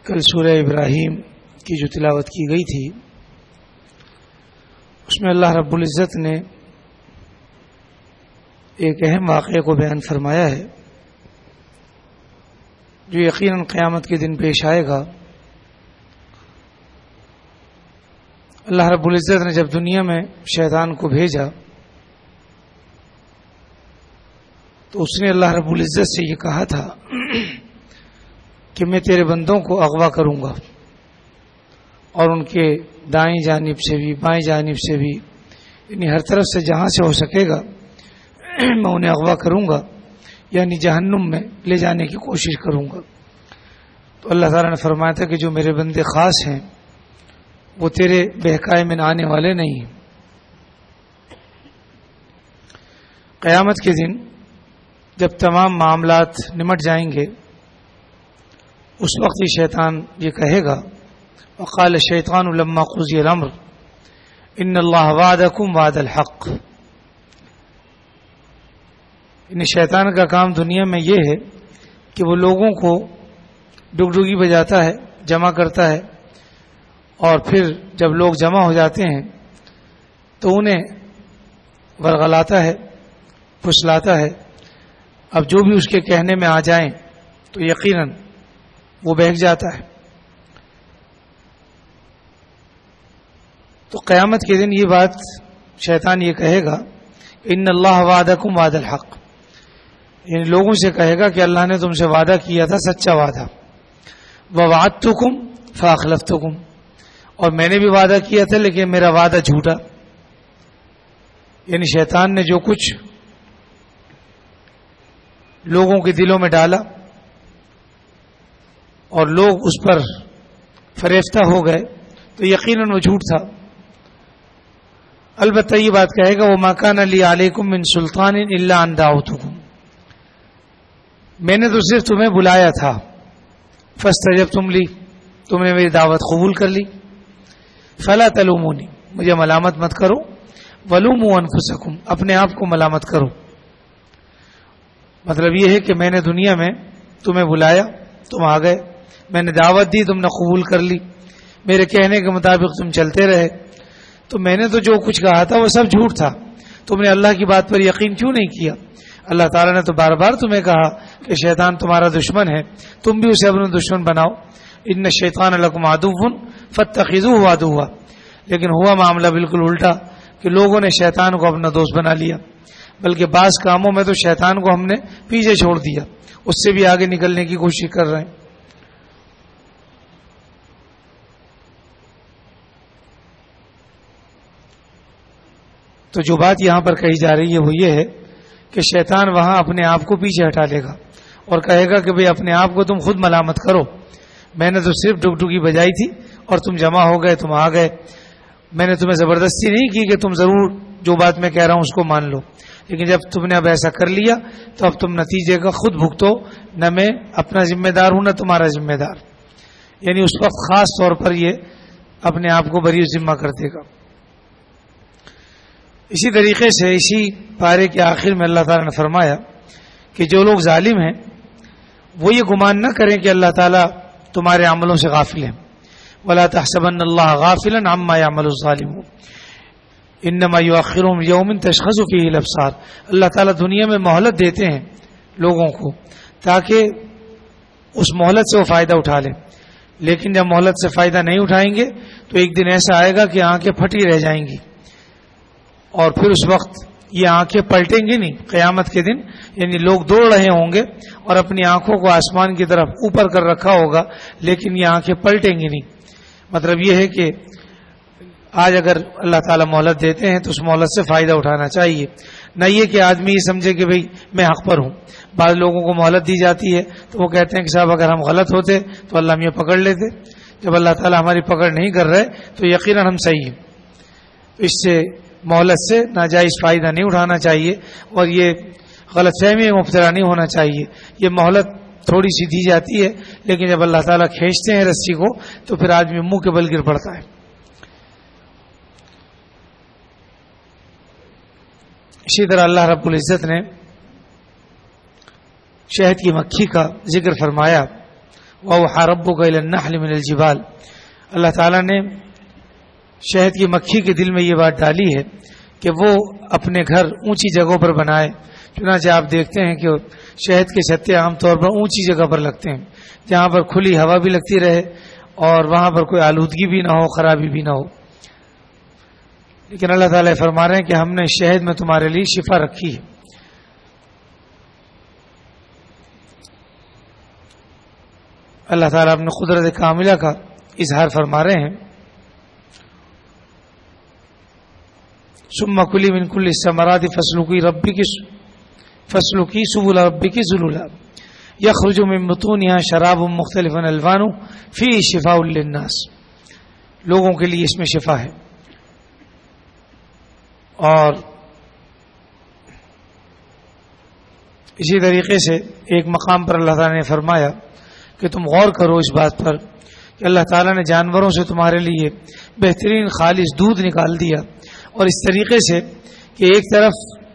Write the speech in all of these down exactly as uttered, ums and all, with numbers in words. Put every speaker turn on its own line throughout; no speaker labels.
کل سورہ ابراہیم کی جو تلاوت کی گئی تھی اس میں اللہ رب العزت نے ایک اہم واقعے کو بیان فرمایا ہے جو یقیناً قیامت کے دن پیش آئے گا۔ اللہ رب العزت نے جب دنیا میں شیطان کو بھیجا تو اس نے اللہ رب العزت سے یہ کہا تھا کہ میں تیرے بندوں کو اغوا کروں گا اور ان کے دائیں جانب سے بھی بائیں جانب سے بھی یعنی ہر طرف سے جہاں سے ہو سکے گا میں انہیں اغوا کروں گا، یعنی جہنم میں لے جانے کی کوشش کروں گا۔ تو اللہ تعالیٰ نے فرمایا تھا کہ جو میرے بندے خاص ہیں وہ تیرے بہکائے میں آنے والے نہیں ہیں۔ قیامت کے دن جب تمام معاملات نمٹ جائیں گے اس وقت ہی شیطان یہ کہے گا، وقال الشیطان لما قضی الامر ان اللہ وعدکم وعد الحق۔ ان شیطان کا کام دنیا میں یہ ہے کہ وہ لوگوں کو ڈگڈگی بجاتا ہے، جمع کرتا ہے، اور پھر جب لوگ جمع ہو جاتے ہیں تو انہیں ورغلاتا ہے، پھسلاتا ہے۔ اب جو بھی اس کے کہنے میں آ جائیں تو یقیناً وہ بہک جاتا ہے۔ تو قیامت کے دن یہ بات شیطان یہ کہے گا ان اللہ وعدکم وعد الحق، یعنی لوگوں سے کہے گا کہ اللہ نے تم سے وعدہ کیا تھا سچا وعدہ، ووعدتکم فاخلفتکم، اور میں نے بھی وعدہ کیا تھا لیکن میرا وعدہ جھوٹا۔ یعنی شیطان نے جو کچھ لوگوں کے دلوں میں ڈالا اور لوگ اس پر فریفتہ ہو گئے تو یقیناً وہ جھوٹ تھا۔ البتہ یہ بات کہے گا وما کان لی علیکم من سلطان الا ان دعوتکم، میں نے تو صرف تمہیں بلایا تھا، فاستجبتم لی، تم نے میری دعوت قبول کر لی، فلا تلومونی، مجھے ملامت مت کرو، ولوموا انفسکم، اپنے آپ کو ملامت کرو۔ مطلب یہ ہے کہ میں نے دنیا میں تمہیں بلایا، تم آ گئے، میں نے دعوت دی، تم نے قبول کر لی، میرے کہنے کے مطابق تم چلتے رہے، تو میں نے تو جو کچھ کہا تھا وہ سب جھوٹ تھا، تم نے اللہ کی بات پر یقین کیوں نہیں کیا؟ اللہ تعالیٰ نے تو بار بار تمہیں کہا کہ شیطان تمہارا دشمن ہے، تم بھی اسے اپنا دشمن بناؤ، ان الشیطان لکم عدو فاتخذوہ عدوا، لیکن ہوا معاملہ بالکل الٹا کہ لوگوں نے شیطان کو اپنا دوست بنا لیا، بلکہ بعض کاموں میں تو شیطان کو ہم نے پیچھے چھوڑ دیا، اس سے بھی آگے نکلنے کی کوشش کر رہے ہیں۔ تو جو بات یہاں پر کہی جا رہی ہے وہ یہ ہے کہ شیطان وہاں اپنے آپ کو پیچھے ہٹا لے گا اور کہے گا کہ بھئی اپنے آپ کو تم خود ملامت کرو، میں نے تو صرف ڈگڈگی بجائی تھی اور تم جمع ہو گئے، تم آ گئے، میں نے تمہیں زبردستی نہیں کی کہ تم ضرور جو بات میں کہہ رہا ہوں اس کو مان لو، لیکن جب تم نے اب ایسا کر لیا تو اب تم نتیجے کا خود بھگتو، نہ میں اپنا ذمہ دار ہوں نہ تمہارا ذمہ دار۔ یعنی اس وقت خاص طور پر یہ اپنے آپ کو بری ذمہ کر دے گا۔ اسی طریقے سے اسی پارے کے آخر میں اللہ تعالیٰ نے فرمایا کہ جو لوگ ظالم ہیں وہ یہ گمان نہ کریں کہ اللہ تعالیٰ تمہارے عملوں سے غافل ہے، ولا تحسبن اللہ غافلا عما يعمل الظالمون انما یؤخرهم یوم تشخص فیہ الابصار۔ اللہ تعالیٰ دنیا میں مہلت دیتے ہیں لوگوں کو تاکہ اس مہلت سے وہ فائدہ اٹھا لیں، لیکن جب مہلت سے فائدہ نہیں اٹھائیں گے تو ایک دن ایسا آئے گا کہ آنکھیں پھٹی رہ جائیں گی، اور پھر اس وقت یہ آنکھیں پلٹیں گی نہیں قیامت کے دن، یعنی لوگ دوڑ رہے ہوں گے اور اپنی آنکھوں کو آسمان کی طرف اوپر کر رکھا ہوگا لیکن یہ آنکھیں پلٹیں گی نہیں۔ مطلب یہ ہے کہ آج اگر اللہ تعالیٰ مہلت دیتے ہیں تو اس مہلت سے فائدہ اٹھانا چاہیے، نہ یہ کہ آدمی یہ سمجھے کہ بھئی میں حق پر ہوں۔ بعض لوگوں کو مہلت دی جاتی ہے تو وہ کہتے ہیں کہ صاحب اگر ہم غلط ہوتے تو اللہ ہمیں پکڑ لیتے، جب اللہ تعالیٰ ہماری پکڑ نہیں کر رہے تو یقیناً ہم صحیح ہیں۔ اس سے مہلت سے ناجائز فائدہ نہیں اٹھانا چاہیے اور یہ غلط فہمی میں مبتلا نہیں ہونا چاہیے۔ یہ مہلت تھوڑی سی دی جاتی ہے لیکن جب اللہ تعالیٰ کھینچتے ہیں رسی کو تو پھر آدمی منہ کے بل گر پڑتا ہے۔ اسی طرح اللہ رب العزت نے شہد کی مکھی کا ذکر فرمایا، وَأَوْحَىٰ رَبُّكَ إِلَى النَّحْلِ مِنَ الْجِبَالِ، اللہ تعالیٰ نے شہد کی مکھی کے دل میں یہ بات ڈالی ہے کہ وہ اپنے گھر اونچی جگہوں پر بنائے. چنانچہ آپ دیکھتے ہیں کہ شہد کے چھتے عام طور پر اونچی جگہ پر لگتے ہیں جہاں پر کھلی ہوا بھی لگتی رہے اور وہاں پر کوئی آلودگی بھی نہ ہو، خرابی بھی نہ ہو. لیکن اللہ تعالیٰ فرما رہے ہیں کہ ہم نے شہد میں تمہارے لیے شفا رکھی ہے. اللہ تعالیٰ اپنے قدرت کاملہ کا اظہار فرما رہے ہیں. ثم کلی من کل الثمرات فاسلکی ربک فاسلکی سبل ربک ذللا یخرج من بطونها شراب مختلف الوانه فیہ شفاء للناس، لوگوں کے لیے اس میں شفا ہے. اور اسی طریقے سے ایک مقام پر اللہ تعالیٰ نے فرمایا کہ تم غور کرو اس بات پر کہ اللہ تعالیٰ نے جانوروں سے تمہارے لیے بہترین خالص دودھ نکال دیا، اور اس طریقے سے کہ ایک طرف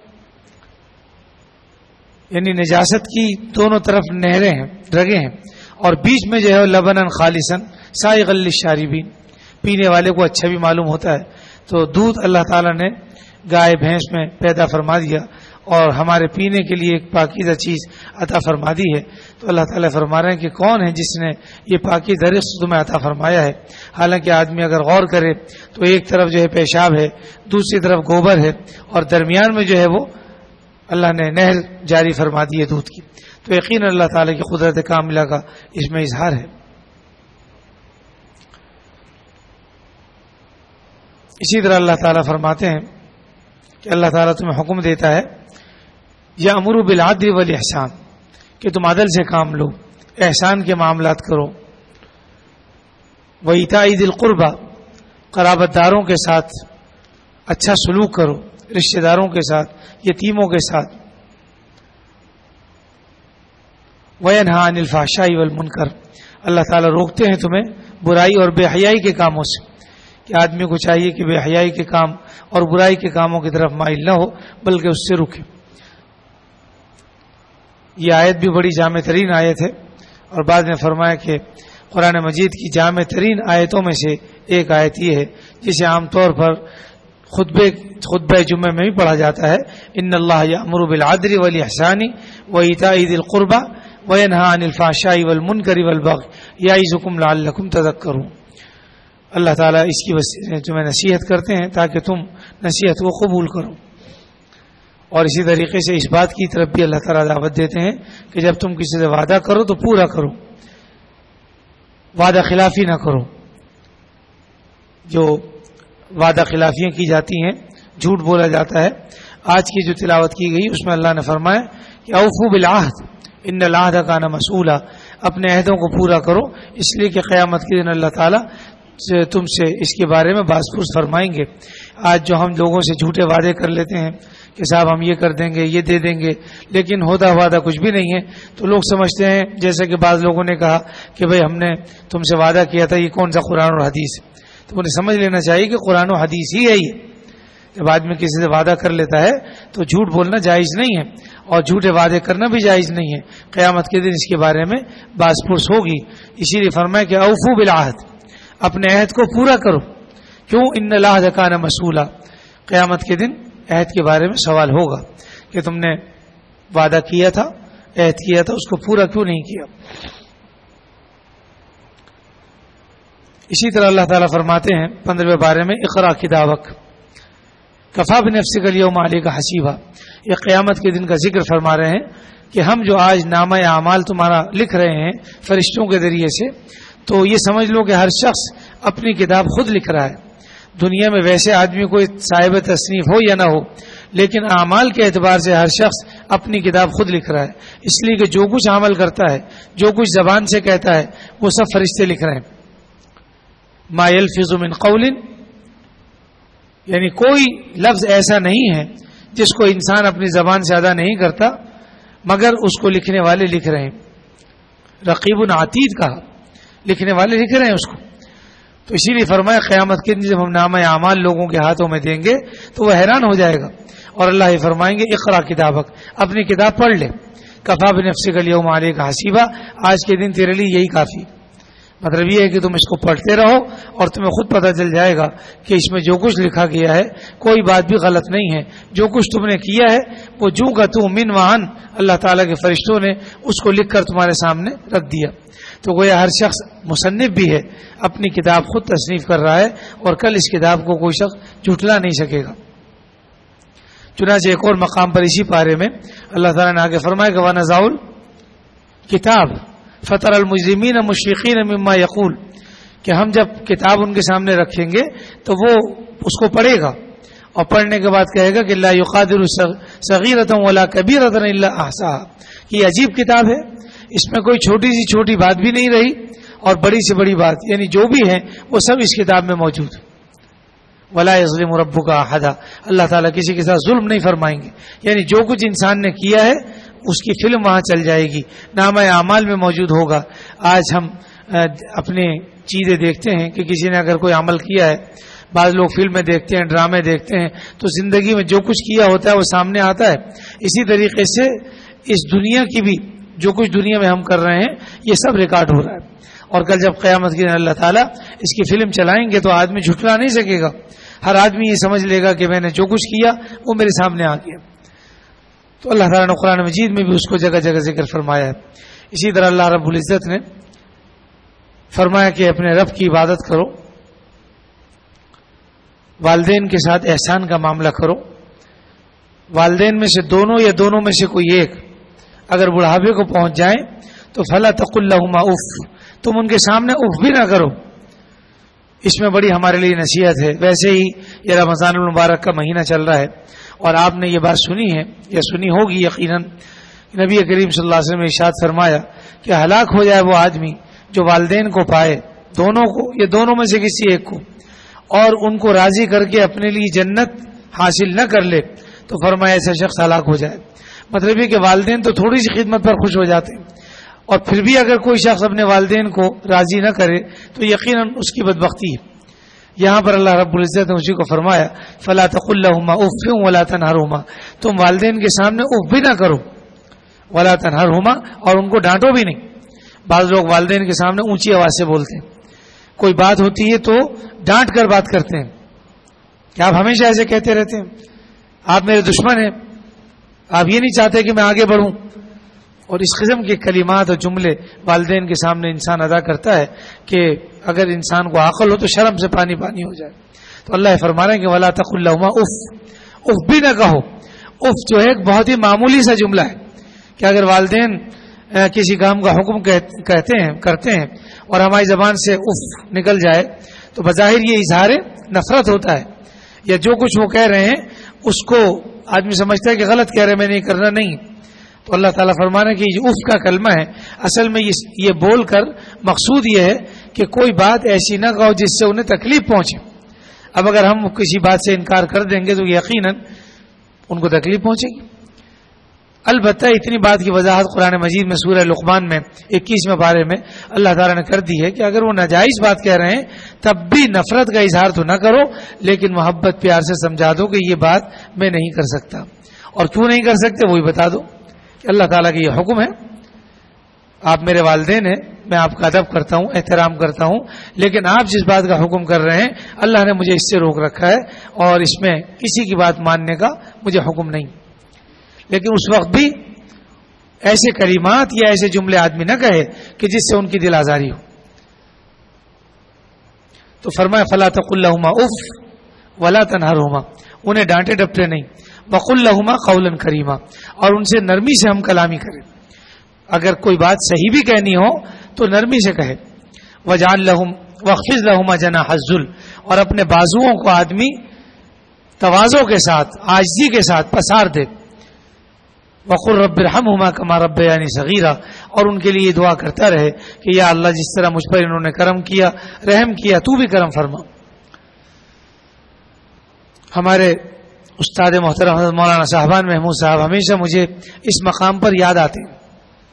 یعنی نجاست کی دونوں طرف نہریں ہیں، رگیں ہیں، اور بیچ میں جو ہے لبنن خالصن سائغا للشاربین، پینے والے کو اچھا بھی معلوم ہوتا ہے. تو دودھ اللہ تعالیٰ نے گائے بھینس میں پیدا فرما دیا اور ہمارے پینے کے لیے ایک پاکیزہ چیز عطا فرما دی ہے. تو اللہ تعالیٰ فرما رہے ہیں کہ کون ہے جس نے یہ پاکیزہ رزق تمہیں عطا فرمایا ہے. حالانکہ آدمی اگر غور کرے تو ایک طرف جو ہے پیشاب ہے، دوسری طرف گوبر ہے، اور درمیان میں جو ہے وہ اللہ نے نہر جاری فرما دی ہے دودھ کی. تو یقیناً اللہ تعالیٰ کی قدرت کاملہ کا اس میں اظہار ہے. اسی طرح اللہ تعالیٰ فرماتے ہیں کہ اللہ تعالیٰ تمہیں حکم دیتا ہے یأمر بالعدل والاحسان، کہ تم عدل سے کام لو، احسان کے معاملات کرو. وإیتاء ذی القربى، قرابت داروں کے ساتھ اچھا سلوک کرو، رشتہ داروں کے ساتھ، یتیموں کے ساتھ. وینہی عن الفحشاء والمنکر، اللہ تعالیٰ روکتے ہیں تمہیں برائی اور بے حیائی کے کاموں سے، کہ آدمی کو چاہیے کہ بے حیائی کے کام اور برائی کے کاموں کی طرف مائل نہ ہو بلکہ اس سے رکے. یہ آیت بھی بڑی جامع ترین آیت ہے، اور بعد نے فرمایا کہ قرآن مجید کی جامع ترین آیتوں میں سے ایک آیت یہ ہے جسے عام طور پر خطبے خطبہ جمعہ میں بھی پڑھا جاتا ہے. ان اللہ یأمر بالعدل والاحسان وایتاء ذی القربى وینہی عن الفحشاء والمنکر والبغی یعظکم لعلکم تذکرون. اللہ تعالیٰ اس کی وسیلے تمہیں نصیحت کرتے ہیں تاکہ تم نصیحت کو قبول کرو. اور اسی طریقے سے اس بات کی طرف بھی اللہ تعالیٰ دعوت دیتے ہیں کہ جب تم کسی سے وعدہ کرو تو پورا کرو، وعدہ خلافی نہ کرو. جو وعدہ خلافیاں کی جاتی ہیں، جھوٹ بولا جاتا ہے، آج کی جو تلاوت کی گئی اس میں اللہ نے فرمایا کہ اوفوا بالعہد ان العہد کان مسئولا، اپنے عہدوں کو پورا کرو، اس لیے کہ قیامت کے دن اللہ تعالیٰ تم سے اس کے بارے میں باز پرس فرمائیں گے. آج جو ہم لوگوں سے جھوٹے وعدے کر لیتے ہیں کہ صاحب ہم یہ کر دیں گے، یہ دے دیں گے، لیکن ہوتا وعدہ کچھ بھی نہیں ہے، تو لوگ سمجھتے ہیں جیسے کہ بعض لوگوں نے کہا کہ بھئی ہم نے تم سے وعدہ کیا تھا، یہ کون سا قرآن اور حدیث ہے. تو انہیں سمجھ لینا چاہیے کہ قرآن و حدیث ہی ہے. یہ جب آدمی کسی سے وعدہ کر لیتا ہے تو جھوٹ بولنا جائز نہیں ہے، اور جھوٹے وعدے کرنا بھی جائز نہیں ہے. قیامت کے دن اس کے بارے میں باز پرس ہوگی. اسی لیے فرمایا کہ اوفوا بالعہد، اپنے عہد کو پورا کرو. کیوں؟ ان العہد کان مسئولا، قیامت کے دن عہد کے بارے میں سوال ہوگا کہ تم نے وعدہ کیا تھا، عہد کیا تھا، اس کو پورا کیوں نہیں کیا. اسی طرح اللہ تعالیٰ فرماتے ہیں پندرہویں بارے میں اقرا کتابک کفا بنفسک الیوم علیک حسیبا. یہ قیامت کے دن کا ذکر فرما رہے ہیں کہ ہم جو آج نامہ اعمال تمہارا لکھ رہے ہیں فرشتوں کے ذریعے سے، تو یہ سمجھ لو کہ ہر شخص اپنی کتاب خود لکھ رہا ہے. دنیا میں ویسے آدمی کوئی صاحب تصنیف ہو یا نہ ہو، لیکن اعمال کے اعتبار سے ہر شخص اپنی کتاب خود لکھ رہا ہے. اس لیے کہ جو کچھ عمل کرتا ہے، جو کچھ زبان سے کہتا ہے، وہ سب فرشتے لکھ رہے ہیں. ما یلفظ من قول، یعنی کوئی لفظ ایسا نہیں ہے جس کو انسان اپنی زبان سے ادا نہیں کرتا مگر اس کو لکھنے والے لکھ رہے ہیں. رقیب عتید کہا، لکھنے والے لکھ رہے ہیں اس کو. تو اسی لیے فرمایا قیامت کے دن جب ہم نامہ اعمال لوگوں کے ہاتھوں میں دیں گے تو وہ حیران ہو جائے گا. اور اللہ یہ فرمائیں گے اقرا کتابک، اپنی کتاب پڑھ لے. کفا بنفسک الیوم علیک حسیبا، آج کے دن تیرے لیے یہی کافی. مطلب یہ ہے کہ تم اس کو پڑھتے رہو اور تمہیں خود پتہ چل جائے گا کہ اس میں جو کچھ لکھا گیا ہے کوئی بات بھی غلط نہیں ہے. جو کچھ تم نے کیا ہے وہ جو کا تو من وہن اللہ تعالیٰ کے فرشتوں نے اس کو لکھ کر تمہارے سامنے رکھ دیا. تو گویا ہر شخص مصنف بھی ہے، اپنی کتاب خود تصنیف کر رہا ہے اور کل اس کتاب کو کوئی شخص جھٹلا نہیں سکے گا. چنانچہ ایک اور مقام پر اسی پارے میں اللہ تعالیٰ نے آگے فرمایا کہ وَنَزَعُ الْكِتَابَ فَتَرَى الْمُجْرِمِينَ مُشْفِقِينَ مِمَّا يَقُولُ، کہ ہم جب کتاب ان کے سامنے رکھیں گے تو وہ اس کو پڑھے گا اور پڑھنے کے بعد کہے گا کہ لا يُغَادِرُ صَغِيرَةً وَلَا كَبِيرَةً إِلَّا أَحْصَاهَا، کہ یہ عجیب کتاب ہے، اس میں کوئی چھوٹی سی چھوٹی بات بھی نہیں رہی اور بڑی سے بڑی بات یعنی جو بھی ہے وہ سب اس کتاب میں موجود ہے. وَلَا يَظْلِمُ رَبُّكَ أَحَدًا، اللہ تعالیٰ کسی کے ساتھ ظلم نہیں فرمائیں گے. یعنی جو کچھ انسان نے کیا ہے اس کی فلم وہاں چل جائے گی، نامہ اعمال میں موجود ہوگا. آج ہم اپنے چیزیں دیکھتے ہیں کہ کسی نے اگر کوئی عمل کیا ہے، بعض لوگ فلمیں دیکھتے ہیں، ڈرامے دیکھتے ہیں، تو زندگی میں جو کچھ کیا ہوتا ہے وہ سامنے آتا ہے. اسی طریقے سے اس دنیا کی بھی جو کچھ دنیا میں ہم کر رہے ہیں یہ سب ریکارڈ ہو رہا ہے. اور کل جب قیامت کے دن اللہ تعالیٰ اس کی فلم چلائیں گے تو آدمی جھٹلا نہیں سکے گا. ہر آدمی یہ سمجھ لے گا کہ میں نے جو کچھ کیا وہ میرے سامنے آ گیا. تو اللہ تعالیٰ نے قرآن مجید میں بھی اس کو جگہ جگہ ذکر فرمایا ہے. اسی طرح اللہ رب العزت نے فرمایا کہ اپنے رب کی عبادت کرو، والدین کے ساتھ احسان کا معاملہ کرو. والدین میں سے دونوں یا دونوں میں سے کوئی ایک اگر بڑھاپے کو پہنچ جائیں تو فلا تقل لہما اف، تم ان کے سامنے اف بھی نہ کرو. اس میں بڑی ہمارے لیے نصیحت ہے. ویسے ہی یہ رمضان المبارک کا مہینہ چل رہا ہے اور آپ نے یہ بات سنی ہے یا سنی ہوگی یقیناً، نبی کریم صلی اللہ علیہ وسلم نے ارشاد فرمایا کہ ہلاک ہو جائے وہ آدمی جو والدین کو پائے، دونوں کو یا دونوں میں سے کسی ایک کو، اور ان کو راضی کر کے اپنے لیے جنت حاصل نہ کر لے تو فرمایا ایسا شخص ہلاک ہو جائے. مطلب یہ کہ والدین تو تھوڑی سی خدمت پر خوش ہو جاتے ہیں اور پھر بھی اگر کوئی شخص اپنے والدین کو راضی نہ کرے تو یقیناً اس کی بدبختی ہے. یہاں پر اللہ رب العزت نے اسی کو فرمایا فلا تقل لهما اف ولا تنهرهما، تم والدین کے سامنے اف بھی نہ کرو، ولا تنهرهما، اور ان کو ڈانٹو بھی نہیں. بعض لوگ والدین کے سامنے اونچی آواز سے بولتے ہیں، کوئی بات ہوتی ہے تو ڈانٹ کر بات کرتے ہیں کہ آپ ہمیشہ ایسے کہتے رہتے ہیں، آپ میرے دشمن ہیں، آپ یہ نہیں چاہتے کہ میں آگے بڑھوں. اور اس قسم کے کلمات اور جملے والدین کے سامنے انسان ادا کرتا ہے کہ اگر انسان کو عقل ہو تو شرم سے پانی پانی ہو جائے. تو اللہ فرما رہے ہیں کہ ولا تقل لهما اف، اف بھی نہ کہو. اف جو ہے ایک بہت ہی معمولی سا جملہ ہے کہ اگر والدین کسی کام کا حکم کہتے ہیں کرتے ہیں اور ہماری زبان سے اف نکل جائے تو بظاہر یہ اظہار نفرت ہوتا ہے، یا جو کچھ وہ کہہ رہے ہیں اس کو آدمی سمجھتا ہے کہ غلط کہہ رہے ہیں، میں نہیں کرنا نہیں. تو اللہ تعالیٰ فرما رہے ہیں کہ یہ اف کا کلمہ ہے، اصل میں یہ بول کر مقصود یہ ہے کہ کوئی بات ایسی نہ کہو جس سے انہیں تکلیف پہنچے. اب اگر ہم کسی بات سے انکار کر دیں گے تو یقیناً ان کو تکلیف پہنچے گی. البتہ اتنی بات کی وضاحت قرآن مجید میں سورہ لقمان میں اکیسویں پارے میں اللہ تعالیٰ نے کر دی ہے کہ اگر وہ ناجائز بات کہہ رہے ہیں تب بھی نفرت کا اظہار تو نہ کرو، لیکن محبت پیار سے سمجھا دو کہ یہ بات میں نہیں کر سکتا، اور کیوں نہیں کر سکتے وہی بتا دو کہ اللہ تعالیٰ کا یہ حکم ہے، آپ میرے والدین ہیں، میں آپ کا ادب کرتا ہوں، احترام کرتا ہوں، لیکن آپ جس بات کا حکم کر رہے ہیں اللہ نے مجھے اس سے روک رکھا ہے اور اس میں کسی کی بات ماننے کا مجھے حکم نہیں. لیکن اس وقت بھی ایسے کلمات یا ایسے جملے آدمی نہ کہے کہ جس سے ان کی دل آزاری ہو. تو فرمایا فلا تقل لهما اف ولا تنهرهما، انہیں ڈانٹے ڈپٹے نہیں. وقل لهما قولا کریما، اور ان سے نرمی سے ہم کلامی کریں. اگر کوئی بات صحیح بھی کہنی ہو تو نرمی سے کہے. وجعل لهم واخفض لهما جناح الذل، اور اپنے بازوؤں کو آدمی تواضع کے ساتھ عاجزی کے ساتھ پسار دے. وقل رب ارحمهما كما ربياني صغيرا، اور ان کے لیے دعا کرتا رہے کہ یا اللہ جس طرح مجھ پر انہوں نے کرم کیا، رحم کیا، تو بھی کرم فرما. ہمارے استاد محترم حضرت مولانا صاحبان محمود صاحب ہمیشہ مجھے اس مقام پر یاد آتے ہیں.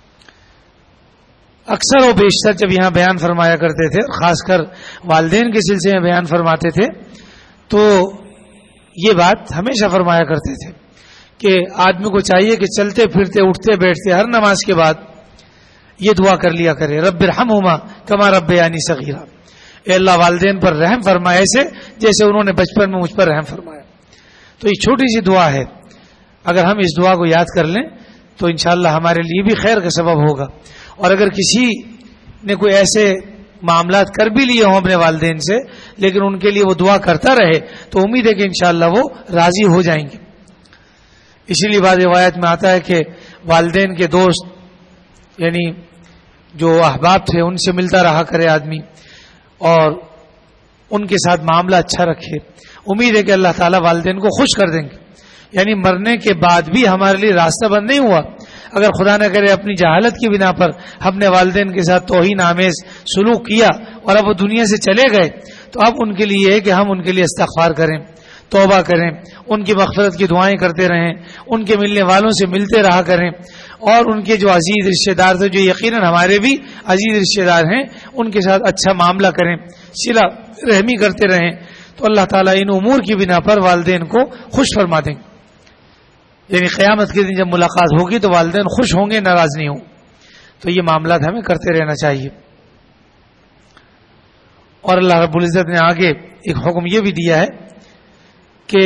اکثر و بیشتر جب یہاں بیان فرمایا کرتے تھے، خاص کر والدین کے سلسلے میں بیان فرماتے تھے، تو یہ بات ہمیشہ فرمایا کرتے تھے کہ آدمی کو چاہیے کہ چلتے پھرتے اٹھتے بیٹھتے ہر نماز کے بعد یہ دعا کر لیا کرے، رب ارحمہما کما ربیانی صغیرا، اے اللہ والدین پر رحم فرما ایسے جیسے انہوں نے بچپن میں مجھ پر رحم فرمایا۔ تو یہ چھوٹی سی دعا ہے، اگر ہم اس دعا کو یاد کر لیں تو انشاءاللہ ہمارے لیے بھی خیر کا سبب ہوگا۔ اور اگر کسی نے کوئی ایسے معاملات کر بھی لیے ہوں اپنے والدین سے لیکن ان کے لیے وہ دعا کرتا رہے تو امید ہے کہ انشاءاللہ وہ راضی ہو جائیں گے۔ اسی لیے بعض روایت میں آتا ہے کہ والدین کے دوست یعنی جو احباب تھے ان سے ملتا رہا کرے آدمی اور ان کے ساتھ معاملہ اچھا رکھے، امید ہے کہ اللہ تعالیٰ والدین کو خوش کر دیں گے۔ یعنی مرنے کے بعد بھی ہمارے لیے راستہ بند نہیں ہوا، اگر خدا نہ کرے اپنی جہالت کی بنا پر ہم نے والدین کے ساتھ توہین آمیز سلوک کیا اور اب وہ دنیا سے چلے گئے تو اب ان کے لیے یہ ہے کہ ہم ان کے لیے استغفار کریں، توبہ کریں، ان کی مغفرت کی دعائیں کرتے رہیں، ان کے ملنے والوں سے ملتے رہا کریں، اور ان کے جو عزیز رشتہ دار تھے جو یقیناً ہمارے بھی عزیز رشتہ دار ہیں ان کے ساتھ اچھا معاملہ کریں، صلہ رحمی کرتے رہیں، تو اللہ تعالیٰ ان امور کی بنا پر والدین کو خوش فرما دیں گے۔ یعنی قیامت کے دن جب ملاقات ہوگی تو والدین خوش ہوں گے، ناراض نہیں ہوں۔ تو یہ معاملات ہمیں کرتے رہنا چاہیے۔ اور اللہ رب العزت نے آگے ایک حکم یہ بھی دیا ہے کہ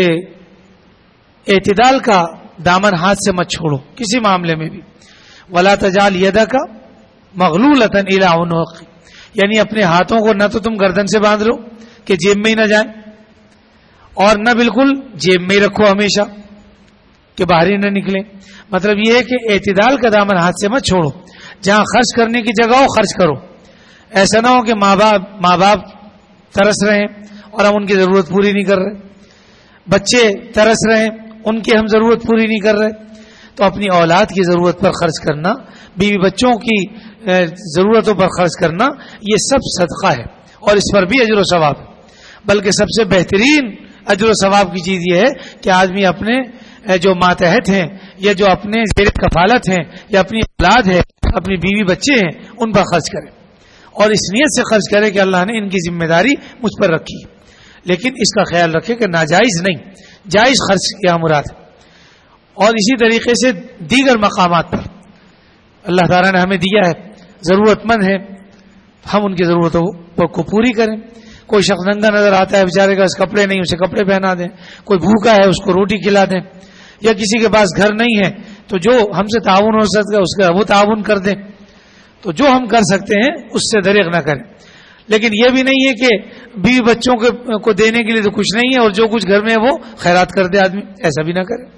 اعتدال کا دامن ہاتھ سے مت چھوڑو کسی معاملے میں بھی، ولا تجعل یدک مغلولۃ الی عنق، یعنی اپنے ہاتھوں کو نہ تو تم گردن سے باندھ لو کہ جیب میں ہی نہ جائیں، اور نہ بالکل جیب میں ہی رکھو ہمیشہ کہ باہر ہی نہ نکلیں۔ مطلب یہ ہے کہ اعتدال کا دامن ہاتھ سے مت چھوڑو، جہاں خرچ کرنے کی جگہ ہو خرچ کرو، ایسا نہ ہو کہ ماں باپ ماں باپ ترس رہے ہیں اور ہم ان کی ضرورت پوری نہیں کر رہے، بچے ترس رہے ہیں ان کی ہم ضرورت پوری نہیں کر رہے۔ تو اپنی اولاد کی ضرورت پر خرچ کرنا، بیوی بچوں کی ضرورتوں پر خرچ کرنا، یہ سب صدقہ ہے اور اس پر بھی اجر و ثواب ہے۔ بلکہ سب سے بہترین اجر و ثواب کی چیز یہ ہے کہ آدمی اپنے جو ماتحت ہیں یا جو اپنے زیر کفالت ہیں یا اپنی اولاد ہے، اپنی بیوی بچے ہیں، ان پر خرچ کرے اور اس نیت سے خرچ کرے کہ اللہ نے ان کی ذمہ داری مجھ پر رکھی ہے، لیکن اس کا خیال رکھے کہ ناجائز نہیں، جائز خرچ کیا مراد ہے۔ اور اسی طریقے سے دیگر مقامات پر اللہ تعالیٰ نے ہمیں دیا ہے، ضرورت مند ہے، ہم ان کی ضرورتوں کو پوری کریں۔ کوئی شخص ننگا نظر آتا ہے بیچارے کے پاس کپڑے نہیں، اسے کپڑے پہنا دیں، کوئی بھوکا ہے اس کو روٹی کھلا دیں، یا کسی کے پاس گھر نہیں ہے تو جو ہم سے تعاون ہو سکتا ہے اس کا وہ تعاون کر دیں۔ تو جو ہم کر سکتے ہیں اس سے دریغ نہ کریں، لیکن یہ بھی نہیں ہے کہ بیوی بچوں کو دینے کے لیے تو کچھ نہیں ہے اور جو کچھ گھر میں ہے وہ خیرات کر دے آدمی، ایسا بھی نہ کرے۔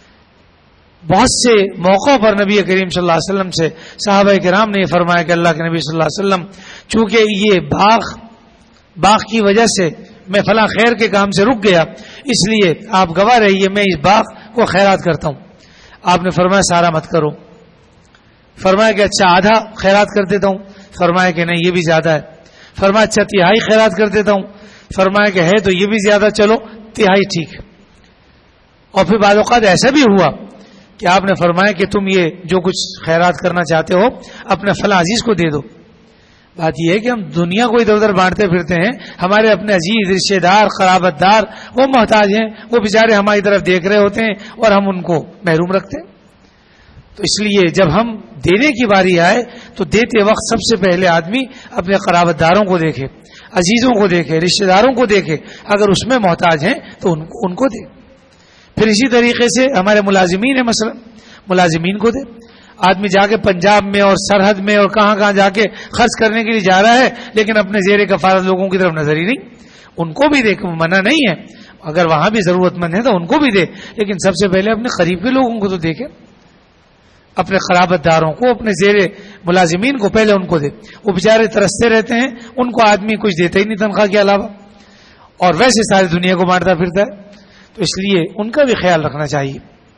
بہت سے موقعوں پر نبی کریم صلی اللہ علیہ وسلم سے صحابہ کرام نے یہ فرمایا کہ اللہ کے نبی صلی اللہ علیہ وسلم، چونکہ یہ باغ باغ کی وجہ سے میں فلاں خیر کے کام سے رک گیا، اس لیے آپ گواہ رہیے میں اس باغ کو خیرات کرتا ہوں۔ آپ نے فرمایا سارا مت کرو، فرمایا کہ اچھا آدھا خیرات کر دیتا ہوں، فرمایا کہ نہیں یہ بھی زیادہ ہے، فرمایا اچھا تہائی خیرات کر دیتا ہوں، فرمایا کہ ہے تو یہ بھی زیادہ، چلو تہائی ٹھیک ہے۔ اور پھر بعض اوقات ایسا بھی ہوا کہ آپ نے فرمایا کہ تم یہ جو کچھ خیرات کرنا چاہتے ہو اپنے فلاں عزیز کو دے دو۔ بات یہ ہے کہ ہم دنیا کو ادھر ادھر بانٹتے پھرتے ہیں، ہمارے اپنے عزیز رشتے دار قرابت دار وہ محتاج ہیں، وہ بیچارے ہماری طرف دیکھ رہے ہوتے ہیں اور ہم ان کو محروم رکھتے ہیں۔ تو اس لیے جب ہم دینے کی باری آئے تو دیتے وقت سب سے پہلے آدمی اپنے قرابت داروں کو دیکھے، عزیزوں کو دیکھے، رشتے داروں کو دیکھے، اگر اس میں محتاج ہیں تو ان کو, ان کو دے۔ پھر اسی طریقے سے ہمارے ملازمین ہیں، مثلا ملازمین کو دے۔ آدمی جا کے پنجاب میں اور سرحد میں اور کہاں کہاں جا کے خرچ کرنے کے لیے جا رہا ہے لیکن اپنے زیر کفالت لوگوں کی طرف نظر ہی نہیں، ان کو بھی دے، منع نہیں ہے، اگر وہاں بھی ضرورت مند ہے تو ان کو بھی دے، لیکن سب سے پہلے اپنے قریب کے لوگوں کو تو دیکھے، اپنے قرابت داروں کو، اپنے زیر ملازمین کو پہلے ان کو دے۔ وہ بیچارے ترستے رہتے ہیں، ان کو آدمی کچھ دیتا ہی نہیں تنخواہ کے علاوہ، اور ویسے ساری دنیا کو بانٹتا پھرتا ہے، تو اس لیے ان کا بھی خیال رکھنا چاہیے۔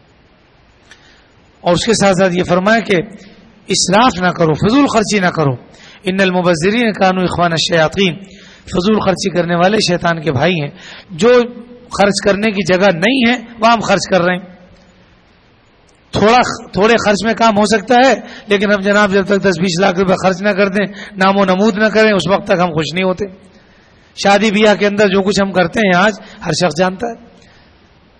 اور اس کے ساتھ ساتھ یہ فرمایا کہ اسراف نہ کرو، فضول خرچی نہ کرو، ان المبذرین کانوا اخوان الشیاطین، فضول خرچی کرنے والے شیطان کے بھائی ہیں۔ جو خرچ کرنے کی جگہ نہیں ہے وہاں ہم خرچ کر رہے ہیں، تھوڑا تھوڑے خرچ میں کام ہو سکتا ہے لیکن ہم جناب جب تک دس بیس لاکھ روپے خرچ نہ کر دیں، نام و نمود نہ کریں، اس وقت تک ہم خوش نہیں ہوتے۔ شادی بیاہ کے اندر جو کچھ ہم کرتے ہیں آج ہر شخص جانتا ہے،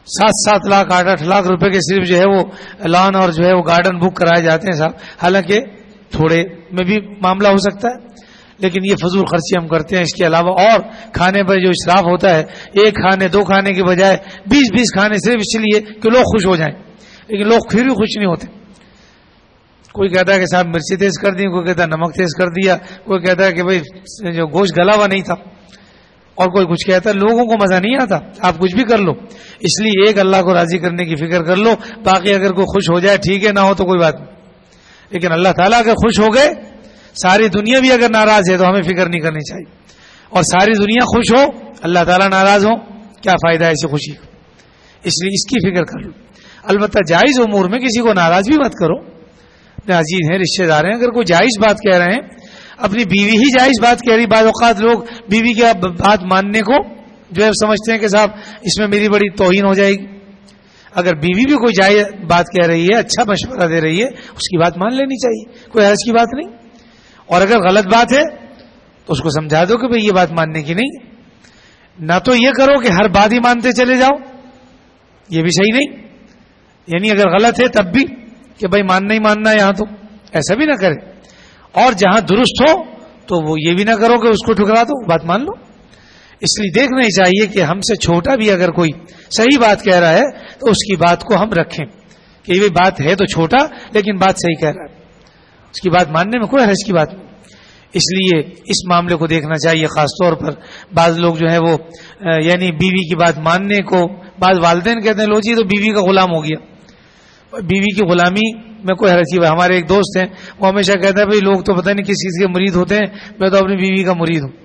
سات سات لاکھ آٹھ آٹھ لاکھ روپے کے صرف جو ہے وہ لان اور جو ہے وہ گارڈن بک کرائے جاتے ہیں صاحب، حالانکہ تھوڑے میں بھی معاملہ ہو سکتا ہے، لیکن یہ فضول خرچی ہم کرتے ہیں. اس کے علاوہ اور کھانے پر جو اسراف ہوتا ہے، ایک کھانے دو کھانے کے بجائے بیس بیس کھانے صرف اس لیے کہ لوگ خوش ہو جائیں، لیکن لوگ پھر بھی خوش نہیں ہوتے. کوئی کہتا ہے کہ صاحب مرچی تیز کر دی، کوئی کہتا ہے نمک تیز کر دیا، کوئی کہتا ہے کہ بھائی جو گوشت گلا ہوا نہیں تھا، اور کوئی کچھ کہتا ہے. لوگوں کو مزہ نہیں آتا، آپ کچھ بھی کر لو. اس لیے ایک اللہ کو راضی کرنے کی فکر کر لو، باقی اگر کوئی خوش ہو جائے ٹھیک ہے، نہ ہو تو کوئی بات نہیں. لیکن اللہ تعالیٰ اگر خوش ہو گئے، ساری دنیا بھی اگر ناراض ہے تو ہمیں فکر نہیں کرنی چاہیے. اور ساری دنیا خوش ہو، اللہ تعالیٰ ناراض ہو، کیا فائدہ ہے ایسی خوشی کا؟ اس لیے اس کی فکر کر لو. البتہ جائز امور میں کسی کو ناراض بھی مت کرو. اپنے عزیز ہیں، رشتے دار ہیں، اگر کوئی جائز بات کہہ رہے ہیں، اپنی بیوی ہی جائز بات کہہ رہی. بعض اوقات لوگ بیوی کی بات ماننے کو جو ہے سمجھتے ہیں کہ صاحب اس میں میری بڑی توہین ہو جائے گی. اگر بیوی بھی کوئی جائز بات کہہ رہی ہے، اچھا مشورہ دے رہی ہے، اس کی بات مان لینی چاہیے، کوئی حرج کی بات نہیں. اور اگر غلط بات ہے تو اس کو سمجھا دو کہ بھئی یہ بات ماننے کی نہیں. نہ تو یہ کرو کہ ہر بات ہی مانتے چلے جاؤ، یہ بھی صحیح نہیں. یعنی اگر غلط ہے تب بھی کہ بھائی ماننا ہی ماننا یہاں، تو ایسا بھی نہ کرے. اور جہاں درست ہو تو وہ یہ بھی نہ کرو کہ اس کو ٹھکرا دو، بات مان لو. اس لیے دیکھنا ہی چاہیے کہ ہم سے چھوٹا بھی اگر کوئی صحیح بات کہہ رہا ہے تو اس کی بات کو ہم رکھیں کہ یہ بات ہے تو چھوٹا لیکن بات صحیح کہہ رہا ہے، اس کی بات ماننے میں کوئی حرج کی بات نہیں. اس لیے اس معاملے کو دیکھنا چاہیے. خاص طور پر بعض لوگ جو ہے وہ یعنی بیوی کی بات ماننے کو، بعض والدین کہتے ہیں لو جی تو بیوی کا غلام ہو گیا. بیوی کی غلامی میں کوئی حرج کی بات. ہمارے ایک دوست ہیں، وہ ہمیشہ کہتا ہے بھائی لوگ تو پتہ نہیں کس چیز کے مرید ہوتے ہیں، میں تو اپنی بیوی کا مرید ہوں.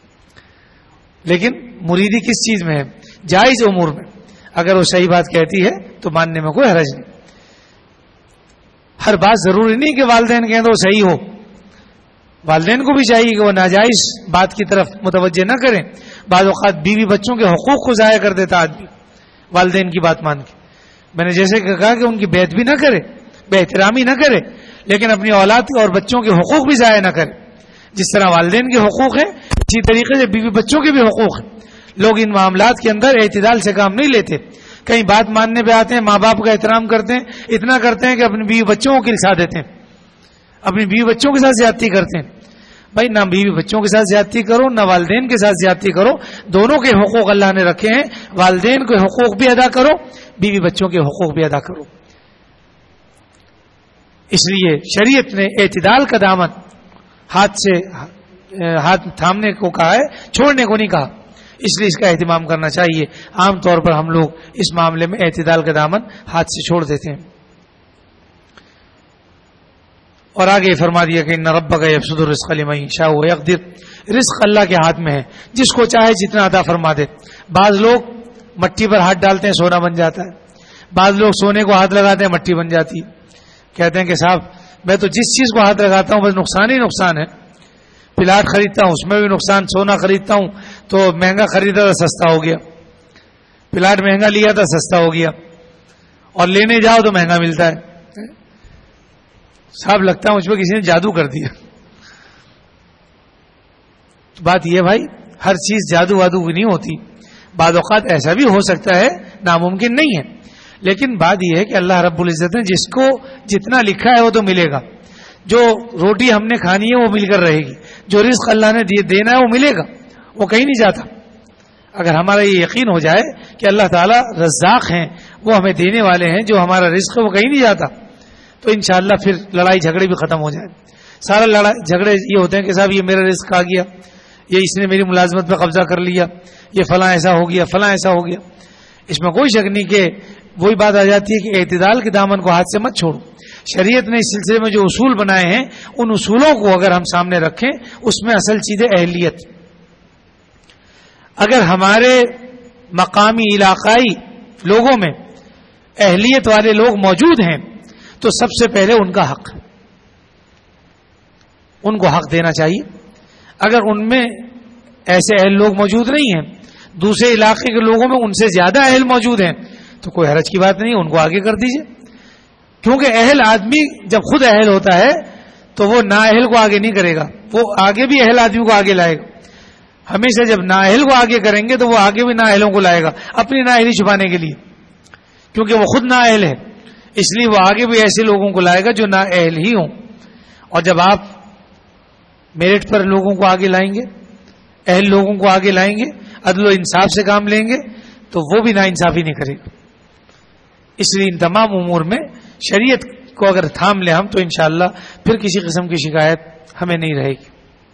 لیکن مریدی کس چیز میں ہے؟ جائز امور میں. اگر وہ صحیح بات کہتی ہے تو ماننے میں کوئی حرج نہیں. ہر بات ضروری نہیں کہ والدین کہیں تو وہ صحیح ہو. والدین کو بھی چاہیے کہ وہ ناجائز بات کی طرف متوجہ نہ کریں. بعض اوقات بیوی بچوں کے حقوق کو ضائع کر دیتا آدمی والدین کی بات مان کے. میں نے جیسے کہ کہا کہ ان کی بیعت بھی نہ کرے، بے احترامی نہ کرے، لیکن اپنی اولاد اور بچوں کے حقوق بھی ضائع نہ کرے. جس طرح والدین کے حقوق ہیں اسی طریقے سے بیوی بچوں کے بھی حقوق ہیں. لوگ ان معاملات کے اندر اعتدال سے کام نہیں لیتے. کہیں بات ماننے پہ آتے ہیں، ماں باپ کا احترام کرتے ہیں، اتنا کرتے ہیں کہ اپنی بیوی بچوں کو کلسا دیتے ہیں، اپنی بیوی بچوں کے ساتھ زیادتی کرتے ہیں. بھائی نہ بیوی بچوں کے ساتھ زیادتی کرو، نہ والدین کے ساتھ زیادتی کرو. دونوں کے حقوق اللہ نے رکھے ہیں. والدین کے حقوق بھی ادا کرو، بیوی بچوں کے حقوق بھی ادا کرو. اس لیے شریعت نے اعتدال کا دامن ہاتھ سے ہاتھ تھامنے کو کہا ہے، چھوڑنے کو نہیں کہا. اس لیے اس کا اہتمام کرنا چاہیے. عام طور پر ہم لوگ اس معاملے میں اعتدال کا دامن ہاتھ سے چھوڑ دیتے ہیں. اور آگے فرما دیا کہ ان ربک یبسط الرزق لمن یشاء ویقدر. رزق اللہ کے ہاتھ میں ہے، جس کو چاہے جتنا عطا فرما دے. بعض لوگ مٹی پر ہاتھ ڈالتے ہیں سونا بن جاتا ہے، بعض لوگ سونے کو ہاتھ لگاتے ہیں مٹی بن جاتی ہے. کہتے ہیں کہ صاحب میں تو جس چیز کو ہاتھ لگاتا ہوں بس نقصان ہی نقصان ہے. پلاٹ خریدتا ہوں اس میں بھی نقصان، سونا خریدتا ہوں تو مہنگا خریدا تھا سستا ہو گیا، پلاٹ مہنگا لیا تھا سستا ہو گیا، اور لینے جاؤ تو مہنگا ملتا ہے. صاحب لگتا ہے مجھ پہ کسی نے جادو کر دیا. بات یہ بھائی ہر چیز جادو وادو کی نہیں ہوتی. بعض اوقات ایسا بھی ہو سکتا ہے، ناممکن نہیں ہے، لیکن بات یہ ہے کہ اللہ رب العزت نے جس کو جتنا لکھا ہے وہ تو ملے گا. جو روٹی ہم نے کھانی ہے وہ مل کر رہے گی، جو رزق اللہ نے دینا ہے وہ ملے گا، وہ کہیں نہیں جاتا. اگر ہمارا یہ یقین ہو جائے کہ اللہ تعالیٰ رزاق ہیں، وہ ہمیں دینے والے ہیں، جو ہمارا رزق ہے وہ کہیں نہیں جاتا، تو انشاءاللہ پھر لڑائی جھگڑے بھی ختم ہو جائے. سارا لڑائی جھگڑے یہ ہوتے ہیں کہ صاحب یہ میرا رزق آ گیا، یہ اس نے میری ملازمت پہ قبضہ کر لیا، یہ فلاں ایسا ہو گیا، فلاں ایسا ہو گیا. اس میں کوئی شک نہیں کہ وہی بات آ جاتی ہے کہ اعتدال کے دامن کو ہاتھ سے مت چھوڑو. شریعت نے اس سلسلے میں جو اصول بنائے ہیں ان اصولوں کو اگر ہم سامنے رکھیں، اس میں اصل چیز ہے اہلیت. اگر ہمارے مقامی علاقائی لوگوں میں اہلیت والے لوگ موجود ہیں تو سب سے پہلے ان کا حق، ان کو حق دینا چاہیے. اگر ان میں ایسے اہل لوگ موجود نہیں ہیں، دوسرے علاقے کے لوگوں میں ان سے زیادہ اہل موجود ہیں، تو کوئی حرج کی بات نہیں، ان کو آگے کر دیجئے. کیونکہ اہل آدمی جب خود اہل ہوتا ہے تو وہ نااہل کو آگے نہیں کرے گا، وہ آگے بھی اہل آدمی کو آگے لائے گا. ہمیشہ جب نااہل کو آگے کریں گے تو وہ آگے بھی نااہلوں کو لائے گا اپنی نااہلی چھپانے کے لیے. کیونکہ وہ خود نااہل ہے، اس لیے وہ آگے بھی ایسے لوگوں کو لائے گا جو نااہل ہی ہوں. اور جب آپ میرٹ پر لوگوں کو آگے لائیں گے، اہل لوگوں کو آگے لائیں گے، عدل و انصاف سے کام لیں گے، تو وہ بھی نا انصافی نہیں کرے گا. اس لیے ان تمام امور میں شریعت کو اگر تھام لیں ہم تو انشاءاللہ پھر کسی قسم کی شکایت ہمیں نہیں رہے گی.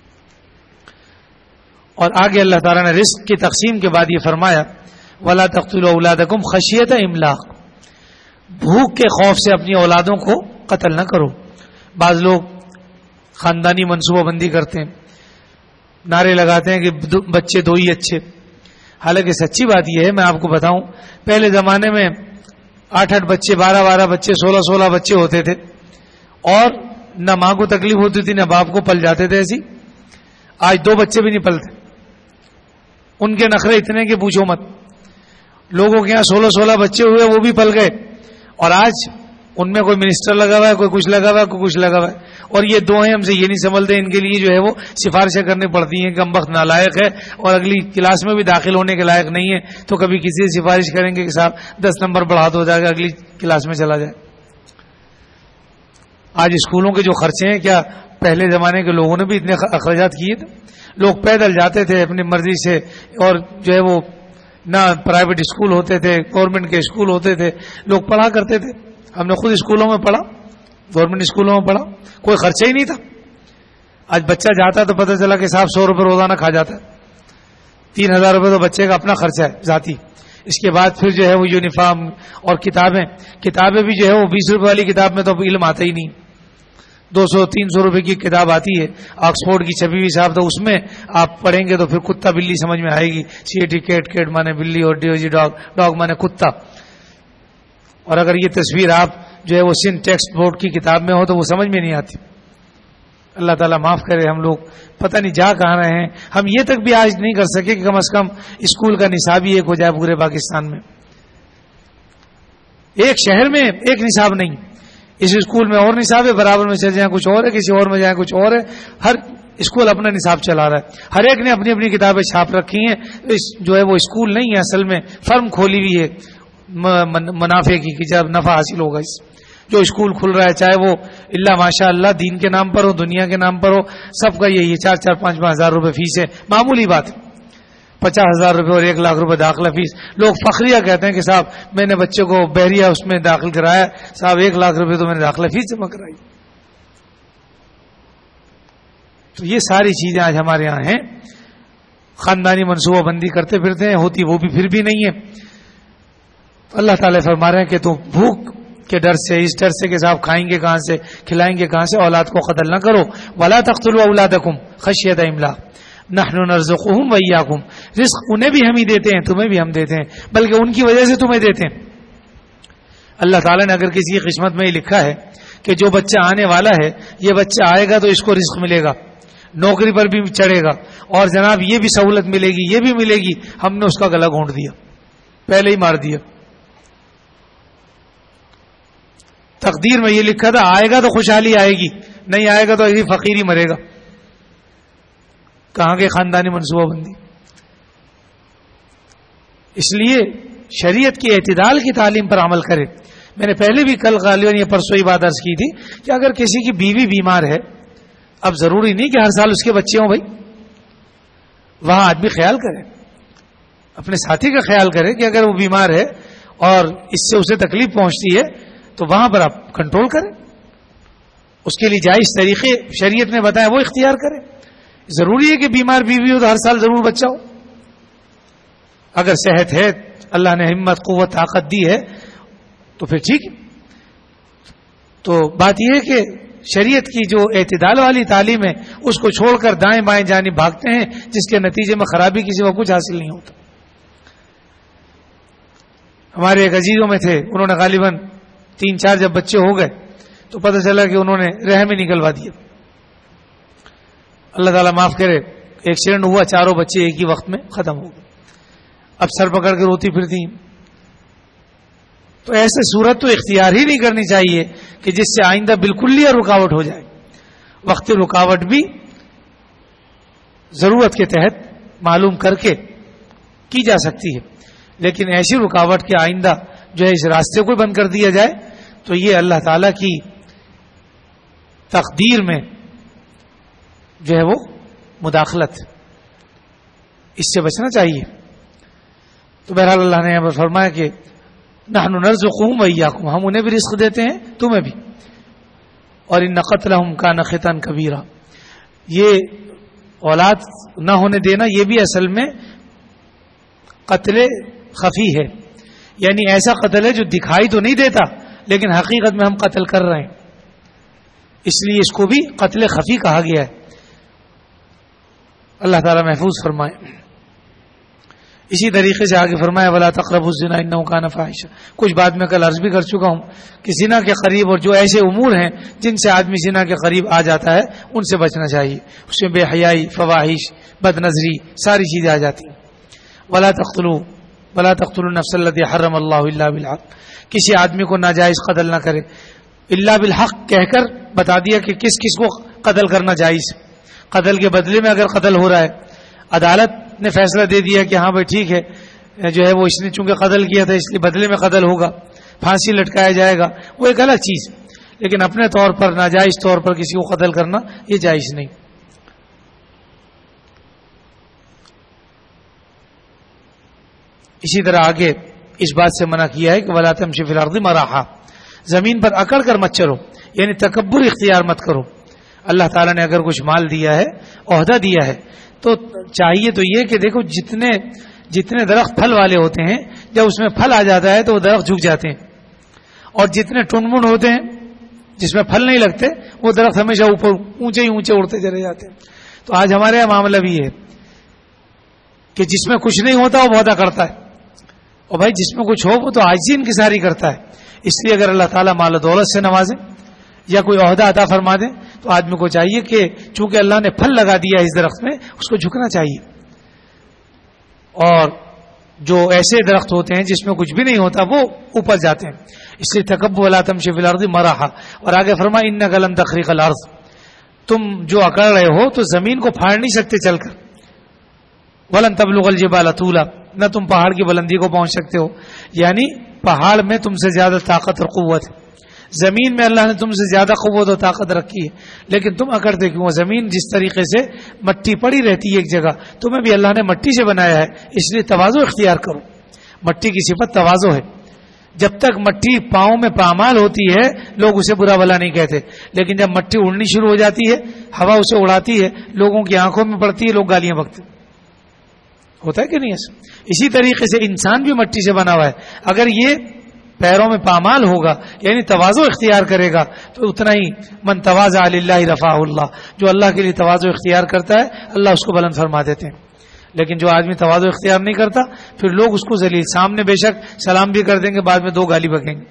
اور آگے اللہ تعالیٰ نے رزق کی تقسیم کے بعد یہ فرمایا وَلَا تَقْتُلُوا أَوْلَادَكُمْ خَشْيَةَ إِمْلَاقٍ، بھوک کے خوف سے اپنی اولادوں کو قتل نہ کرو. بعض لوگ خاندانی منصوبہ بندی کرتے ہیں، نعرے لگاتے ہیں کہ بچے دو ہی اچھے. حالانکہ سچی بات یہ ہے، میں آپ کو بتاؤں، پہلے زمانے میں آٹھ آٹھ بچے، بارہ بارہ بچے، سولہ سولہ بچے ہوتے تھے، اور نہ ماں کو تکلیف ہوتی تھی نہ باپ کو، پل جاتے تھے ایسی. آج دو بچے بھی نہیں پلتے، ان کے نخرے اتنے کہ پوچھو مت. لوگوں کے یہاں سولہ سولہ بچے ہوئے، وہ بھی پل گئے، اور آج ان میں کوئی منسٹر لگا ہوا ہے، کوئی کچھ لگا ہوا ہے، کوئی کچھ لگا ہوا ہے. اور یہ دو ہیں، ہم سے یہ نہیں سنبھلتے، ان کے لیے جو ہے وہ سفارشیں کرنی پڑتی ہیں کہ کم وقت نالائق ہے اور اگلی کلاس میں بھی داخل ہونے کے لائق نہیں ہے، تو کبھی کسی سے سفارش کریں گے کہ صاحب دس نمبر بڑھا دو جائے گا، اگلی کلاس میں چلا جائے. آج اسکولوں کے جو خرچے ہیں، کیا پہلے زمانے کے لوگوں نے بھی اتنے اخراجات کیے تھے؟ لوگ پیدل جاتے تھے اپنی مرضی سے، اور جو ہے وہ نہ پرائیویٹ اسکول ہوتے تھے، گورنمنٹ کے اسکول ہوتے تھے، لوگ پڑھا کرتے تھے. ہم نے خود اسکولوں میں پڑھا، گورنمنٹ اسکولوں میں پڑھا، کوئی خرچہ ہی نہیں تھا. آج بچہ جاتا تو پتہ چلا کہ صاحب سو روپے روزانہ کھا جاتا ہے، تین ہزار روپے تو بچے کا اپنا خرچہ ہے ذاتی. اس کے بعد پھر جو ہے وہ یونیفارم اور کتابیں کتابیں بھی جو ہے وہ بیس روپے والی کتاب میں تو علم آتا ہی نہیں. دو سو تین سو روپے کی کتاب آتی ہے آکسفورڈ کی چھپی ہوئی صاحب، تو اس میں آپ پڑھیں گے تو پھر کتا بلی سمجھ میں آئے گی. C A T cat, cat مانے بلی، اور D O G dog, dog مانے کتا. اور اگر یہ تصویر آپ جو ہے وہ سندھ ٹیکسٹ بورڈ کی کتاب میں ہو تو وہ سمجھ میں نہیں آتی. اللہ تعالیٰ معاف کرے، ہم لوگ پتہ نہیں جا کہاں رہے ہیں. ہم یہ تک بھی آج نہیں کر سکے کہ کم از کم اسکول کا نصاب ہی ایک ہو جائے پورے پاکستان میں. ایک شہر میں ایک نصاب نہیں، اس اسکول میں اور نصاب ہے، برابر میں چل جائیں کچھ اور ہے، کسی اور میں جائیں کچھ اور ہے. ہر اسکول اپنا نصاب چلا رہا ہے، ہر ایک نے اپنی اپنی کتابیں چھاپ رکھی ہیں. جو ہے وہ اسکول نہیں ہے، اصل میں فرم کھولی ہوئی ہے منافع کی، کہ جب نفع حاصل ہوگا. اس جو اسکول کھل رہا ہے، چاہے وہ اللہ ماشاء اللہ دین کے نام پر ہو، دنیا کے نام پر ہو، سب کا یہی ہے. چار چار پانچ پانچ ہزار روپے فیس ہے، معمولی بات ہے. پچاس ہزار روپے اور ایک لاکھ روپے داخلہ فیس. لوگ فخریہ کہتے ہیں کہ صاحب میں نے بچے کو بحریہ اس میں داخل کرایا، صاحب ایک لاکھ روپے تو میں نے داخلہ فیس جمع کرائی. تو یہ ساری چیزیں آج ہمارے یہاں ہیں. خاندانی منصوبہ بندی کرتے پھرتے ہیں، ہوتی وہ بھی پھر بھی نہیں ہے. اللہ تعالیٰ فرما رہے ہیں کہ تم بھوک کے ڈر سے، اس ڈر سے کہ صاحب کھائیں گے کہاں سے، کھلائیں گے کہاں سے، اولاد کو قتل نہ کرو. وَلَا تَقْتُلُوا أَوْلَادَكُمْ خَشْيَةَ إِمْلَاقٍ نَحْنُ نَرْزُقُهُمْ وَإِيَّاكُمْ. رزق انہیں بھی ہم ہی دیتے ہیں، تمہیں بھی ہم دیتے ہیں، بلکہ ان کی وجہ سے تمہیں دیتے ہیں. اللہ تعالیٰ نے اگر کسی کی قسمت میں یہ لکھا ہے کہ جو بچہ آنے والا ہے، یہ بچہ آئے گا تو اس کو رزق ملے گا، نوکری پر بھی چڑھے گا، اور جناب یہ بھی سہولت ملے گی، یہ بھی ملے گی، ہم نے اس کا گلا گھونٹ دیا، پہلے ہی مار دیا. تقدیر میں یہ لکھا تھا آئے گا تو خوشحالی آئے گی، نہیں آئے گا تو ایسی فقیر ہی مرے گا. کہاں کے خاندانی منصوبہ بندی. اس لیے شریعت کی اعتدال کی تعلیم پر عمل کرے. میں نے پہلے بھی کل غالباً یہ پرسوں ہی بات عرض کی تھی کہ اگر کسی کی بیوی بیمار ہے، اب ضروری نہیں کہ ہر سال اس کے بچے ہوں، بھائی وہاں آدمی خیال کرے، اپنے ساتھی کا خیال کرے کہ اگر وہ بیمار ہے اور اس سے اسے تکلیف پہنچتی ہے تو وہاں پر آپ کنٹرول کریں، اس کے لیے جائز طریقے شریعت نے بتایا وہ اختیار کریں. ضروری ہے کہ بیمار بیوی ہو تو ہر سال ضرور بچہ ہو. اگر صحت ہے، اللہ نے ہمت قوت طاقت دی ہے تو پھر ٹھیک ہے. تو بات یہ ہے کہ شریعت کی جو اعتدال والی تعلیم ہے اس کو چھوڑ کر دائیں بائیں جانب بھاگتے ہیں، جس کے نتیجے میں خرابی کسی کو کچھ حاصل نہیں ہوتا. ہمارے ایک عزیزوں میں تھے، انہوں نے غالباً تین چار جب بچے ہو گئے تو پتہ چلا کہ انہوں نے رحم ہی نکلوا دیا. اللہ تعالیٰ معاف کرے، ایکسیڈنٹ ہوا، چاروں بچے ایک ہی وقت میں ختم ہو گئے. اب سر پکڑ کے روتی پھرتی ہیں. تو ایسے صورت تو اختیار ہی نہیں کرنی چاہیے کہ جس سے آئندہ بالکل ہی رکاوٹ ہو جائے. وقتی رکاوٹ بھی ضرورت کے تحت معلوم کر کے کی جا سکتی ہے، لیکن ایسی رکاوٹ کے آئندہ جو ہے اس راستے کو بند کر دیا جائے تو یہ اللہ تعالی کی تقدیر میں جو ہے وہ مداخلت، اس سے بچنا چاہیے. تو بہرحال اللہ نے یہاں پر فرمایا کہ نحن نرزقهم وإياكم، ہم انہیں بھی رزق دیتے ہیں تمہیں بھی. اور ان قتلهم كان خطأ كبيرا، یہ اولاد نہ ہونے دینا یہ بھی اصل میں قتل خفی ہے، یعنی ایسا قتل ہے جو دکھائی تو نہیں دیتا لیکن حقیقت میں ہم قتل کر رہے ہیں، اس لیے اس کو بھی قتل خفی کہا گیا ہے. اللہ تعالیٰ محفوظ فرمائے. اسی طریقے سے آگے فرمایا ولا تقربوا الزنا انه كان فاحشا. کچھ بات میں کل عرض بھی کر چکا ہوں کہ زنا کے قریب اور جو ایسے امور ہیں جن سے آدمی زنا کے قریب آ جاتا ہے ان سے بچنا چاہیے. اس میں بے حیائی، فواحش، بد نظری، ساری چیزیں آ جاتی ہیں. ولا تقتلوا ولا تقتلوا النفس التي حرم الله الا بالحق، کسی آدمی کو ناجائز قتل نہ کرے. الا بالحق کہہ کر بتا دیا کہ کس کس کو قتل کرنا جائز. قتل کے بدلے میں اگر قتل ہو رہا ہے، عدالت نے فیصلہ دے دیا کہ ہاں بھائی ٹھیک ہے، جو ہے وہ اس نے چونکہ قتل کیا تھا اس لیے بدلے میں قتل ہوگا، پھانسی لٹکایا جائے گا، وہ ایک الگ چیز. لیکن اپنے طور پر ناجائز طور پر کسی کو قتل کرنا یہ جائز نہیں. اسی طرح آگے اس بات سے منع کیا ہے کہ ولا تمشي في الارض مرحا، زمین پر اکڑ کر مت چلو، یعنی تکبر اختیار مت کرو. اللہ تعالیٰ نے اگر کچھ مال دیا ہے، عہدہ دیا ہے، تو چاہیے تو یہ کہ دیکھو جتنے جتنے درخت پھل والے ہوتے ہیں جب اس میں پھل آ جاتا ہے تو وہ درخت جھک جاتے ہیں، اور جتنے ٹنمن ہوتے ہیں جس میں پھل نہیں لگتے وہ درخت ہمیشہ اوپر اونچے ہی اونچے اڑتے چلے جاتے ہیں. تو آج ہمارے یہاں معاملہ بھی ہے کہ جس میں کچھ نہیں ہوتا وہ بہت کرتا ہے، اور بھائی جس میں کچھ ہو وہ تو عاجزی انکساری کرتا ہے. اس لیے اگر اللہ تعالیٰ مال و دولت سے نوازے یا کوئی عہدہ عطا فرما دے تو آدمی کو چاہیے کہ چونکہ اللہ نے پھل لگا دیا ہے اس درخت میں اس کو جھکنا چاہیے. اور جو ایسے درخت ہوتے ہیں جس میں کچھ بھی نہیں ہوتا وہ اوپر جاتے ہیں. اس لیے تکبر ولا تمشي في الارض مرحا. اور آگے فرمایا انک لن تخرق الارض، تم جو اکڑ رہے ہو تو زمین کو پھاڑ نہیں سکتے چل کر. ولن تبلغ الجبال طولا، نہ تم پہاڑ کی بلندی کو پہنچ سکتے ہو، یعنی پہاڑ میں تم سے زیادہ طاقت اور قوت ہے. زمین میں اللہ نے تم سے زیادہ قوت و طاقت رکھی ہے لیکن تم اکڑتے کیوں؟ زمین جس طریقے سے مٹی پڑی رہتی ہے ایک جگہ، تمہیں بھی اللہ نے مٹی سے بنایا ہے، اس لیے تواضع اختیار کرو. مٹی کی صفت تواضع ہے. جب تک مٹی پاؤں میں پامال ہوتی ہے لوگ اسے برا بھلا نہیں کہتے، لیکن جب مٹی اڑنی شروع ہو جاتی ہے، ہوا اسے اڑاتی ہے، لوگوں کی آنکھوں میں پڑتی ہے، لوگ گالیاں بکتے. ہوتا ہے کہ نہیں ایسا؟ اسی طریقے سے انسان بھی مٹی سے بنا ہوا ہے. اگر یہ پیروں میں پامال ہوگا یعنی تواضع اختیار کرے گا تو اتنا ہی من تواضع للہ رفعہ اللہ، جو اللہ کے لیے تواضع اختیار کرتا ہے اللہ اس کو بلند فرما دیتے ہیں. لیکن جو آدمی تواضع اختیار نہیں کرتا پھر لوگ اس کو ذلیل، سامنے بے شک سلام بھی کر دیں گے، بعد میں دو گالی بکیں گے.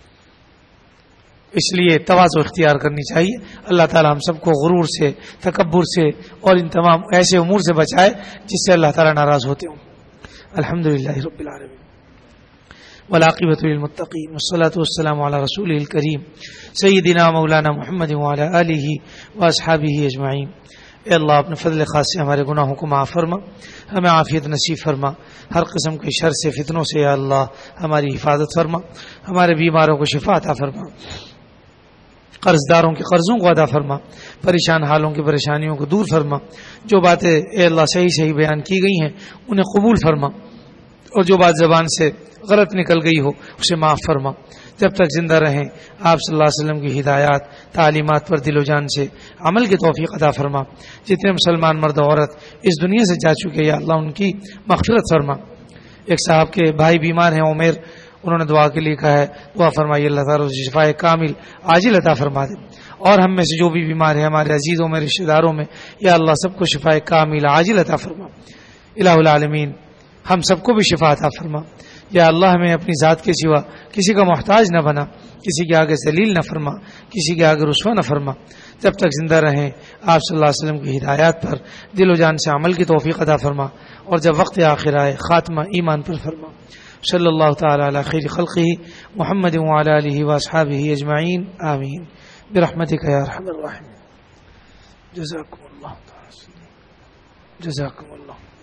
اس لیے تواضع اختیار کرنی چاہیے. اللہ تعالی ہم سب کو غرور سے، تکبر سے اور ان تمام ایسے امور سے بچائے جس سے اللہ تعالی ناراض ہوتے ہوں. الحمدللہ رب العالمین والعاقبۃ للمتقین والصلاۃ والسلام علی رسولہ الکریم سیدنا مولانا محمد وعلی آلہ واصحابہ اجمعین. اے اللہ اپنے فضل خاص سے ہمارے گناہوں کو معاف فرما، ہمیں عافیت نصیب فرما، ہر قسم کے شر سے فتنوں سے یا اللہ ہماری حفاظت فرما، ہمارے بیماروں کو شفا عطا فرما، قرض داروں کے قرضوں کو ادا فرما، پریشان حالوں کی پریشانیوں کو دور فرما. جو باتیں اے اللہ صحیح صحیح بیان کی گئی ہیں انہیں قبول فرما، اور جو بات زبان سے غلط نکل گئی ہو اسے معاف فرما. جب تک زندہ رہیں آپ صلی اللہ علیہ وسلم کی ہدایات تعلیمات پر دل و جان سے عمل کی توفیق عطا فرما. جتنے مسلمان مرد و عورت اس دنیا سے جا چکے یا اللہ ان کی مغفرت فرما. ایک صاحب کے بھائی بیمار ہیں عمیر، انہوں نے دعا کے لیے کہا ہے، دعا فرمائیے اللہ تعالیٰ شفائے کامل عاجل عطا فرما دے. اور ہم میں سے جو بھی بیمار ہیں ہمارے عزیزوں میں رشتہ داروں میں یا اللہ سب کو شفائے کامل عاجل عطا فرما. الہ العالمین ہم سب کو بھی شفا عطا فرما. یا اللہ ہمیں اپنی ذات کے سوا کسی کا محتاج نہ بنا، کسی کے آگے ذلیل نہ فرما، کسی کے آگے رسوا نہ فرما. جب تک زندہ رہیں آپ صلی اللہ علیہ وسلم کی ہدایات پر دل و جان سے عمل کی توفیق عطا فرما، اور جب وقت آخر آئے خاتمہ ایمان پر فرما. صلی اللہ تعالی علی خیر خلقہ محمد وعلی آلہ واصحابہ اجمعین آمین برحمتک یا ارحم الراحمین. جزاکم اللہ تعالی جزاکم اللہ.